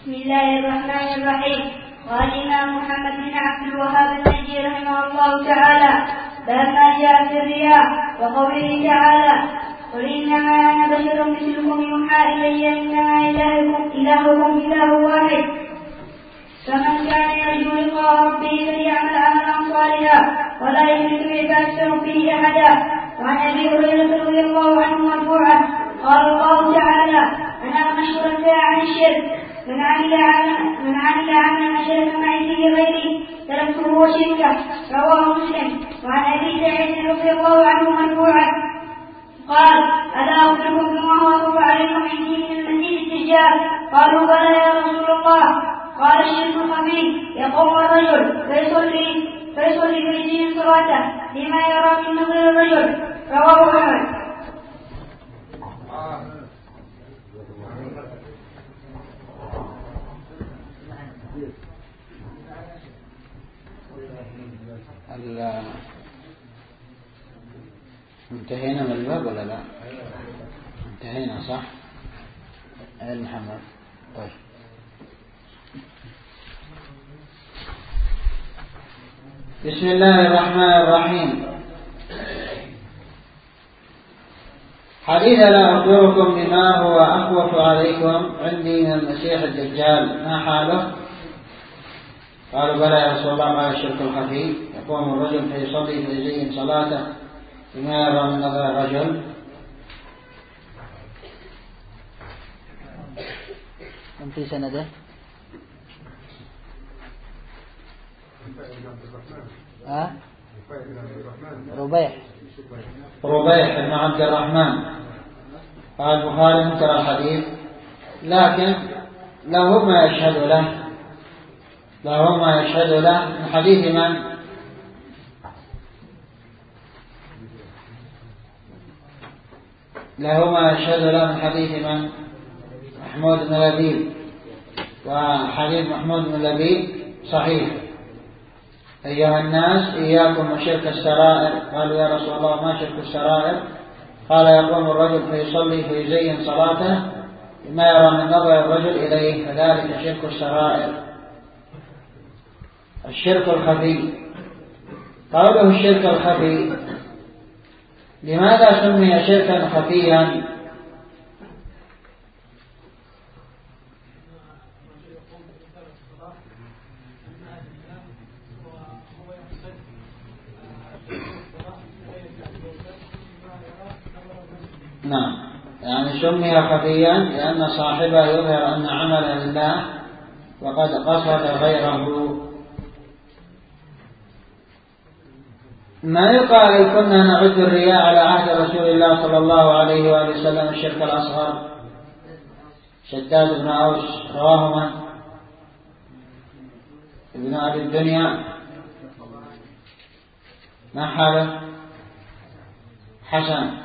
بسم الله الرحمن الرحيم. قال الإمام محمد بن عبد الوهاب النجدي رحمه الله تعالى: لما جاء في الرياء وقوله تعالى: قل إنما أنا بشر مثلكم يوحى إلي إنما إلهكم إله واحد، فمن كان يرجو لقاء ربه فليعمل عملا صالحا ولا يشرك بعبادة ربه أحدا. وعن أبي هريرة رضي الله عنه مرفوعا قال الله تعالى: أنا أغنى الشركاء عن الشرك، من عمل عملا أشرك معي فيه غيري تركته وشركه. رواه مسلم. وعن أبي سعيد رضي الله عنه مرفوعا قال: ألا أخبركم بما هو أخف عليكم عندي من المسيح الدجال؟ قالوا: بلى يا رسول الله. قال: الشرك الخفي: يقوم الرجل فيصلي ويزين صلاته لما يرى من نظر الرجل. رواه أحمد. انتهينا من الباب ولا لا؟ انتهينا صح؟ أهل محمد. طيب. بسم الله الرحمن الرحيم. حديث لا أخبركم بما هو أخوف عليكم عندي من المسيح الدجال، ما حاله؟ قالوا: بلى يا رسول الله. قال: الشرك الخفي: يقوم الرجل فيصلي فيزين صلاته بما يرى من نظر الرجل. من في سنده؟ ربيح بن عبد الرحمن. قال البخاري: منكر الحديث، لكن له ما يشهد له من حديث من؟ له ما يشهد له من حديث من؟ محمود بن لبيب. وحديث محمود بن لبيب صحيح: أيها الناس إياكم وشرك السرائر. قالوا: يا رسول الله ما شرك السرائر؟ قال: يقوم الرجل فيصلي فيزين صلاته بما يرى من نظر الرجل إليه، فذلك شرك السرائر. الشرك الخفي. قوله الشرك الخفي، لماذا سمي شركا خفيا؟ نعم، يعني سمي خفيا لأن صاحبه يظهر أن عمل لله وقد قصد غيره. ما يقال إن كنا نعد الرياء على عهد رسول الله صلى الله عليه وآله وسلم الشرك الأصغر. شداد بن أوس رواه من؟ ابن أبي الدنيا. ما حاله؟ حسن.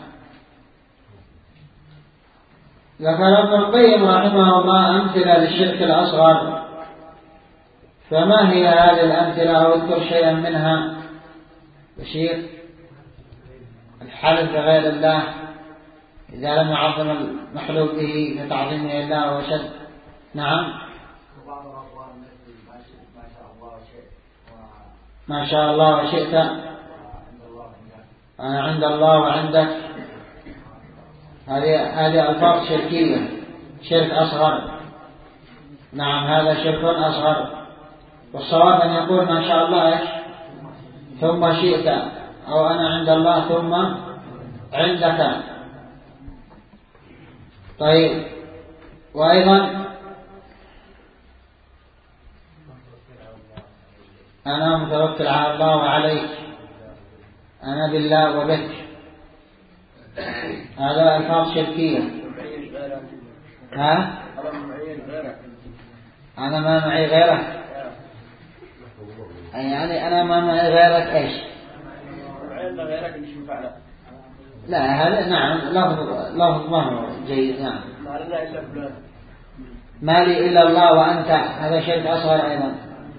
ذكر ابن القيم رحمه الله أمثلة للشرك الأصغر، فما هي هذه الأمثلة؟ أو اذكر شيئا منها. بشير: الحلف بغير الله إذا لم يعظم المخلوق به كتعظيمه الله وشد. نعم. ما شاء الله وشئت. أنا عند الله وعندك. هذه ألفاظ شركية، شرك أصغر. نعم، هذا شرك أصغر. والصواب أن يقول ما شاء الله ثم شئت، أو أنا عند الله ثم عندك. طيب. وأيضا أنا متوكل على الله وعليك، أنا بالله وبك. هذا ألفاظ شركية. أنا ما معي غيرك، يعني أنا ما معي غيرك إيش؟ لا، هذا نعم لفظ ما هو جيد. نعم. ما لي إلا الله وأنت، هذا شرك أصغر أيضا.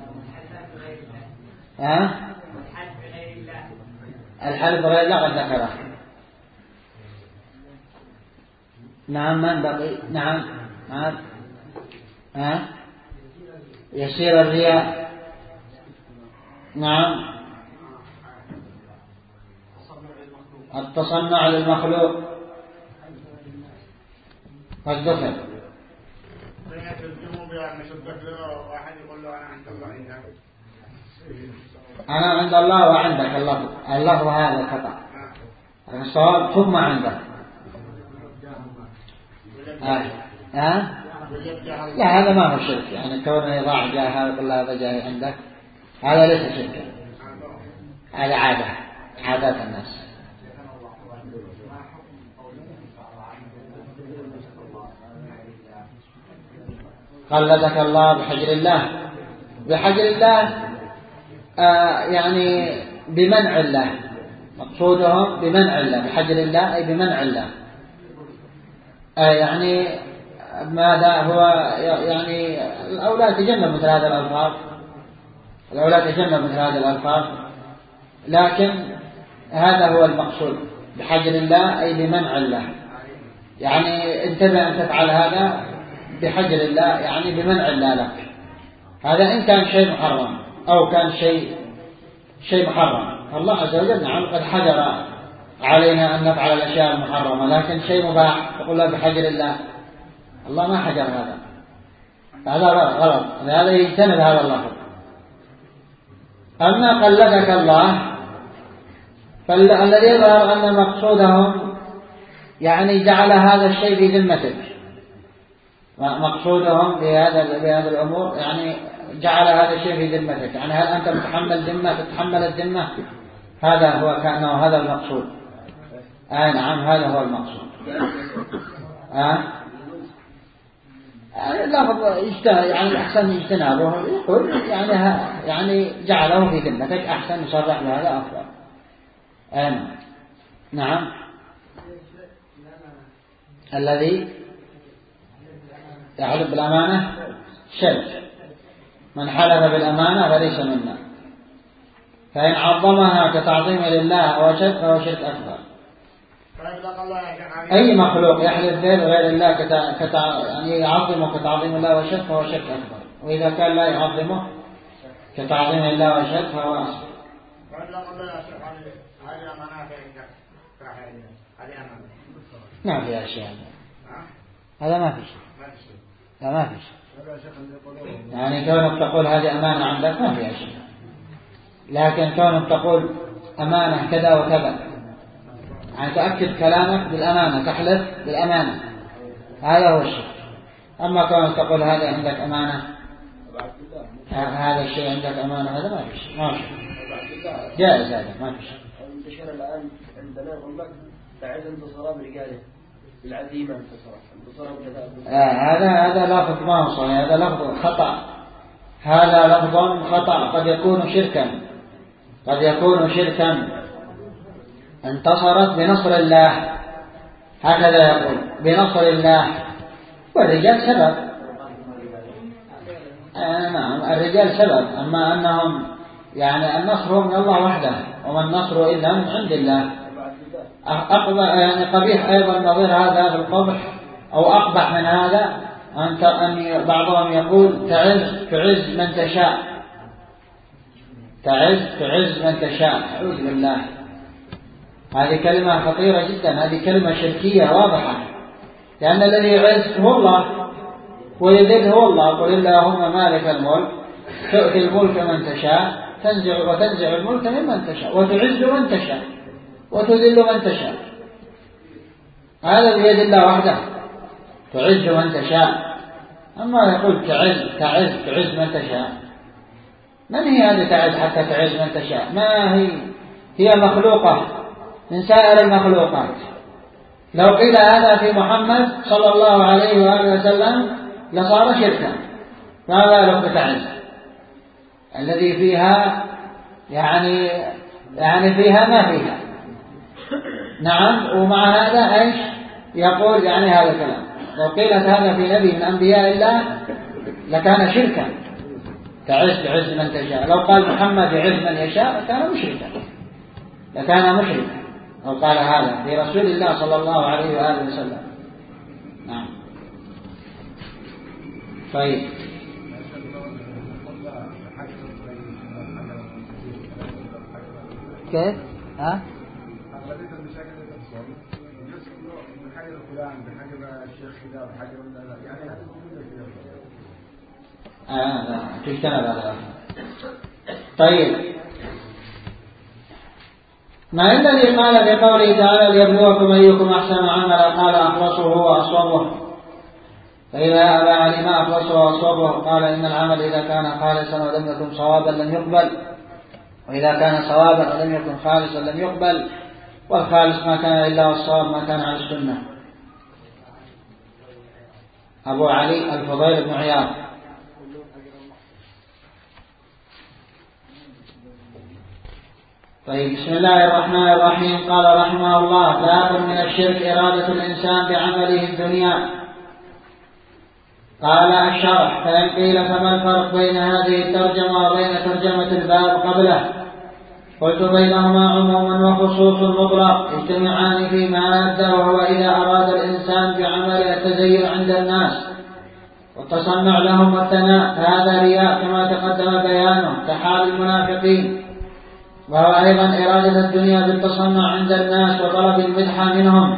الحلف بغير الله قد ذكره. نعم. من بقي؟ نعم. يسير الرياء. نعم، التصنع للمخلوق والذكر. أنا عند الله وعندك اللفظ هذا خطأ. الصواب ثم عندك. لا، هذا ما هو شرك، يعني كونه يضع جاهه ويقول له هذا جاهي عندك، هذا ليس شركا، هذا عادات الناس. قلدك الله بحجر الله. بحجر الله يعني بمنع الله، مقصودهم بمنع الله. بحجر الله أي بمنع الله. يعني ماذا هو؟ يعني الأولاد تجنب مثل هذا الألفاظ، الأولاد تجنب مثل هذه الألفاظ، لكن هذا هو المقصود بحجر الله أي بمنع الله. يعني انتبه أن تفعل هذا بحجر الله، يعني بمنع الله لك. هذا إن كان شيء محرم أو كان شيء محرم. الله عز وجل نعم قد حجر علينا أن نفعل الأشياء المحرمة، لكن شيء مباح تقول له بحجر الله. الله ما حجر هذا غلط، هذا يجتنب هذا اللفظ. أما قلدك الله فالذي يظهر أن مقصودهم يعني جعل هذا الشيء في ذمتك. مقصودهم بهذا الأمور يعني جعل هذا الشيء في ذمتك. يعني هل أنت متحمل ذمة تتحمل الذمة؟ هذا هو كأنه هذا المقصود. نعم، هذا هو المقصود. اللفظ يعني أحسن اجتنابه، يقول يعني جعله في ذمتك أحسن، يصرح بهذا أفضل. نعم. الذي يحلف بالأمانة شرك. من حلف بالأمانة فليس منا. فإن عظمها كتعظيم لله وشرك فهو شرك أكبر. أي مخلوق يحلف بغير الله يعني يعظمه كتعظيم الله وشرك فهو شرك أكبر، وإذا كان لا يعظمه كتعظيم الله وشرك فهو أصغر. ما في أشياء هذا ما في شيء. لا ما في شيء. يعني كونك تقول هذه أمانة عندك ما في أشياء، لكن كونك تقول أمانة كذا وكذا يعني تأكد كلامك بالأمانة، تحلف بالأمانة، هذا هو الشيء. أما كونك تقول هذا عندك أمانة، هذا الشيء عندك أمانة، هذا ما في شيء، ما في شيء جائز، هذا ما في شيء. انتشر الآن عندنا يقول لك تعز انتصار برجاله بالعزيمة انتصار هذا لفظ ما هو صحيح، هذا لفظ خطأ. هذا لفظ خطأ، قد يكون شركا. انتصرت بنصر الله، هكذا يقول بنصر الله، والرجال سبب. نعم الرجال سبب، أما أنهم يعني النصر من الله وحده، وما النصر إلا من عند الله. يعني قبيح أيضا نظير هذا في القبح، أو أقبح من هذا أن بعضهم يقول تعز من تشاء، تعز من تشاء. أعوذ بالله، هذه كلمة خطيرة جدا، هذه كلمة شركية واضحة، لأن الذي يعز هو الله ويذل هو الله. قل اللهم مالك الملك تؤتي الملك من تشاء وتنزع الملك ممن تشاء وتعز من تشاء وتذل من تشاء. هذا بيد الله وحده، تعز من تشاء. أما يقول تعز من تشاء، من هي هذه تعز حتى تعز من تشاء؟ ما هي مخلوقة من سائر المخلوقات. لو قيل هذا في محمد صلى الله عليه وآله وسلم لصار شركا، ما بالك بتعز الذي فيها يعني فيها ما فيها. نعم، ومع هذا ايش يقول؟ يعني هذا الكلام لو قيلت هذا في نبي من أنبياء الله لكان شركا. تعز من تشاء، لو قال محمد يعز من يشاء لكان مشركا لو قال هذا في رسول الله صلى الله عليه وآله وسلم. نعم. طيب كيف؟ ها؟ أغلبية المشاكل اللي تحصل بحاجة لفلان بحاجة للشيخ كذا بحاجة يعني هذا موجودة كذا. لا تجتنب هذا. طيب، ما الذي قال بقوله تعالى ليبلوكم أيكم أحسن عملا؟ قال أخلصه وأصوبه. فإذا أبى علم أخلصه وأصوبه قال إن العمل إذا كان خالصا ولم يكن صوابا لم يقبل، وإذا كان صوابا ولم يكن خالصا لم يقبل، والخالص ما كان إلا والصواب ما كان على السنة. أبو علي الفضيل بن عياض. طيب، بسم الله الرحمن الرحيم. قال رحمه الله: باب من الشرك إرادة الإنسان بعمله الدنيا. قال الشرح: فإن قيل فما الفرق بين هذه الترجمة وبين ترجمة الباب قبله؟ قلت: بينهما عموم وخصوص مطلق يجتمعان في مادة، وهو إذا أراد الإنسان بعمله التزين عند الناس والتصنع لهم والثناء، فهذا رياء كما تقدم بيانه كحال المنافقين، وهو أيضا إرادة الدنيا بالتصنع عند الناس وطلب المدح منهم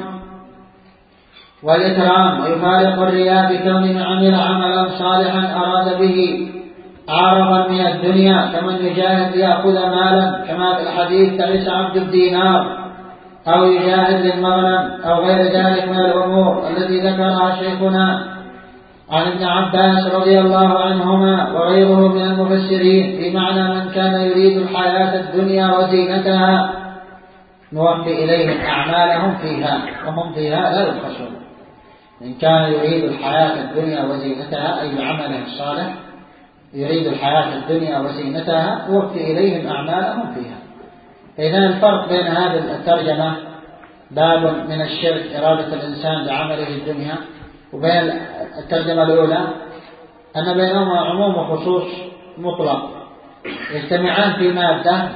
والإكرام، ويفارق الرياء بكونه عمل عملا صالحا أراد به عارضا من الدنيا، كمن يجاهد ليأخذ مالا كما في الحديث: تعس عبد الدينار، أو يجاهد للمغنم، أو غير ذلك من الأمور التي ذكرها شيخنا عن ابن عباس رضي الله عنهما وغيره من المفسرين في معنى من كان يريد الحياة الدنيا وزينتها نوفي إليهم أعمالهم فيها وهم فيها لا يبخسون. إن كان يريد الحياة الدنيا وزينتها أي بعمله الصالح يريد الحياة الدنيا وزينتها نوفي إليهم أعمالهم فيها. فإذا الفرق بين هذه الترجمة باب من الشرك إرادة الإنسان بعمله الدنيا وبين الترجمة الأولى أن بينهما عموم وخصوص مطلق يجتمعان في مادة،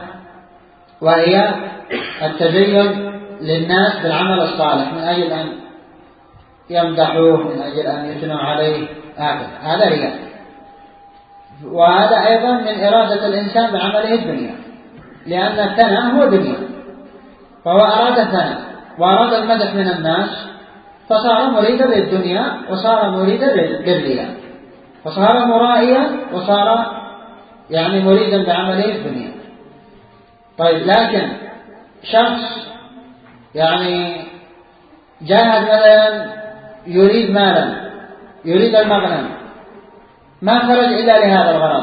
وهي التزين للناس بالعمل الصالح من أجل أن يمدحوه، من أجل أن يثنوا عليه، هذا رياء. وهذا أيضا من إرادة الإنسان بعمله الدنيا، لأن الثناء هو دنيا، فهو أراد الثناء وأراد المدح من الناس، فصار مريدا للدنيا وصار مريدا للرياء، فصار مرائيا وصار يعني مريدا بعمله الدنيا. طيب، لكن شخص يعني جاهد مثلا يريد مالا، يريد المغنم، ما خرج إلا لهذا الغرض،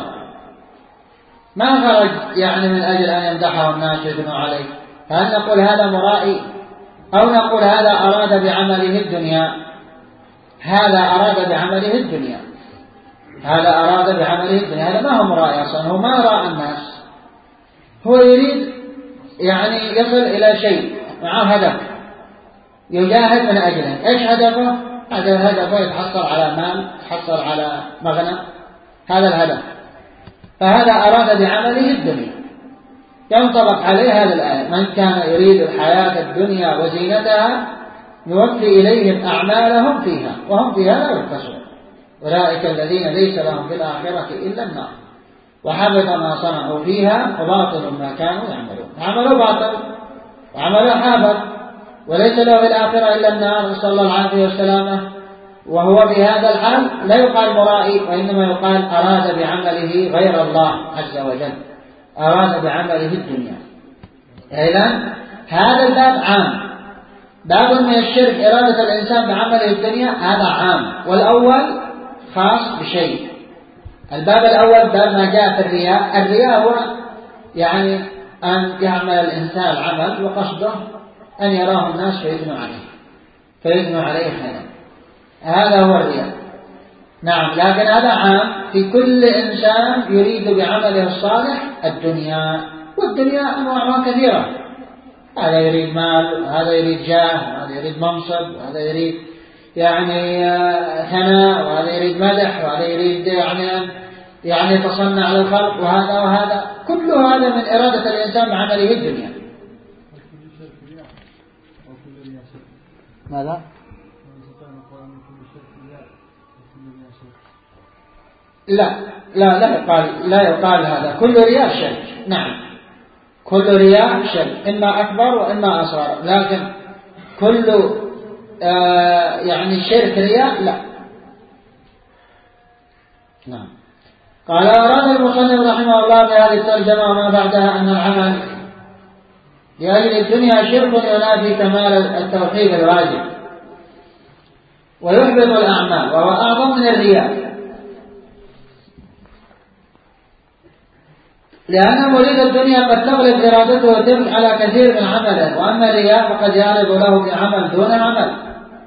ما خرج يعني من أجل أن يمدحه الناس يثنوا عليه، فهل نقول هذا مرائي أو نقول هذا أراد بعمله الدنيا؟ هذا أراد بعمله الدنيا، هذا أراد بعمله الدنيا، هذا ما هو مرائي أصلا، هو ما رأى الناس، هو يريد يعني يصل إلى شيء، معه هدف يجاهد من أجله. إيش هدفه؟ هذا هدفه يتحصل على مال، يتحصل على مغنى، هذا الهدف، فهذا أراد بعمله الدنيا. ينطبق عليه هذا الآية: من كان يريد الحياة الدنيا وزينتها نوفي إليهم أعمالهم فيها وهم فيها لا يبخسون، أولئك الذين ليس لهم في الآخرة إلا النار وحبط ما صنعوا فيها وباطل ما كانوا يعملون. عملوا باطل وعملوا حابط، وليس له في الآخرة إلا النار، نسأل الله العافية والسلامة. وهو بهذا الحال لا يقال مرائي، وإنما يقال أراد بعمله غير الله عز وجل، أراد بعمله الدنيا. إذن هذا الباب عام، باب من الشرك إرادة الإنسان بعمله الدنيا، هذا عام، والأول خاص بشيء. الباب الأول باب ما جاء في الرياء. الرياء هو يعني أن يعمل الإنسان العمل وقصده أن يراه الناس فيثنوا عليه خيرا، هذا هو الرياء. نعم، لكن هذا عام في كل إنسان يريد بعمله الصالح الدنيا، والدنيا أنواعها كثيرة، هذا يريد مال، هذا يريد جاه، هذا يريد منصب، هذا يريد يعني ثناء، وهذا يريد مدح، وهذا يريد يعني يتصنع على الخلق، وهذا كل هذا من إرادة الإنسان بعمله الدنيا. ماذا؟ لا يقال هذا كل رياء شرك. نعم، كل رياء شرك، إما أكبر وإما أصغر، لكن كل يعني شرك رياء لا. نعم. قال أراد المصنف رحمه الله بهذه الترجمة وما بعدها أن العمل لأجل الدنيا شرك ينافي كمال التوحيد الواجب ويحبط الأعمال وهو أعظم من الرياء، لأن مريد الدنيا قد تغلب إرادته وتمت على كثير من عمله، وأما الرياء فقد يعرض له بعمل دون عمل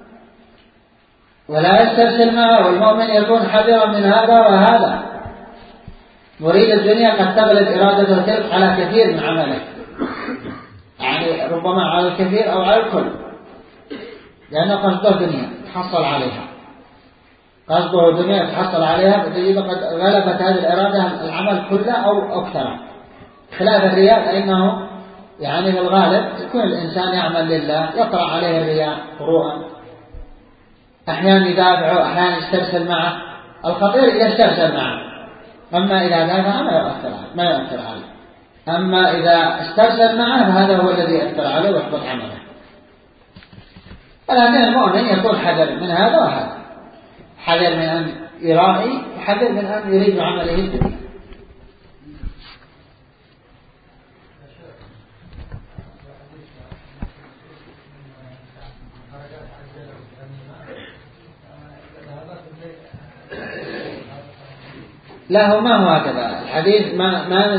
ولا يسترسل معه، والمؤمن يكون حذرا من هذا وهذا. مريد الدنيا قد تغلب إرادته وتمت على كثير من عمله، يعني ربما على الكثير أو على الكل، لأنه قصده دنيا تحصل عليها، قصده دنيا تحصل عليها، فتجد قد غلبت هذه الإرادة العمل كله أو أكثر، خلاف الرياء فإنه يعني في الغالب يكون الإنسان يعمل لله، يطرأ عليه الرياء طروءا، أحيانا يدافعه، أحيانا يسترسل معه، الخطير إذا استرسل معه، أما إذا دافع ما يؤثر عليه، أما إذا استرسل معه فهذا هو الذي يؤثر عليه ويحبط عمله. ولكن المؤمن يكون حذر من هذا وهذا، حذر من أن يرائي وحذر من أن يريد عمله الدنيا. لا هو ما هو هكذا الحديث، ما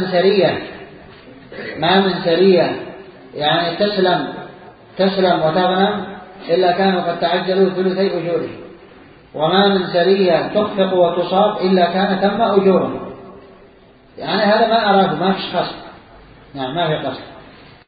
من سرية يعني تسلم وتغنم إلا كانوا قد تعجلوا ثلثي أجوره، وما من سرية تخفق وتصاب إلا كان تم أجورهم. يعني هذا ما أراد، ما فيش قصد، يعني ما في قصد.